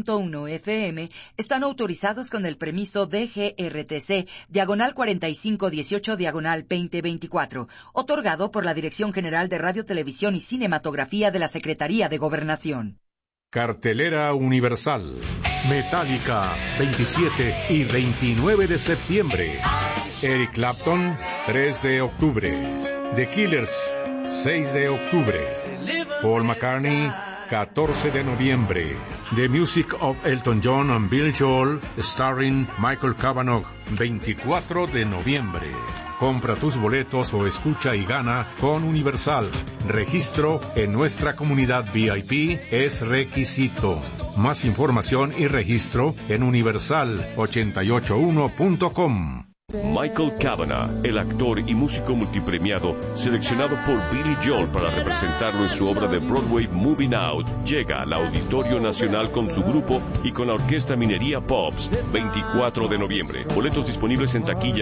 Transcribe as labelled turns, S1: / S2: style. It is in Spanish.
S1: 90.1 FM están autorizados con el permiso DGRTC, diagonal 4518, diagonal 2024, otorgado por la Dirección General de Radio, Televisión y Cinematografía de la Secretaría de Gobernación.
S2: Cartelera Universal. Metallica, 27 y 29 de septiembre. Eric Clapton, 3 de octubre. The Killers, 6 de octubre. Paul McCartney, 14 de noviembre. The Music of Elton John and Billy Joel, starring Michael Cavanaugh, 24 de noviembre. Compra tus boletos o escucha y gana con Universal. Registro en nuestra comunidad VIP es requisito. Más información y registro en universal881.com.
S3: Michael Cavanaugh, el actor y músico multipremiado, seleccionado por Billy Joel para representarlo en su obra de Broadway Moving Out, llega al Auditorio Nacional con su grupo y con la Orquesta Minería Pops, 24 de noviembre. Boletos disponibles en taquilla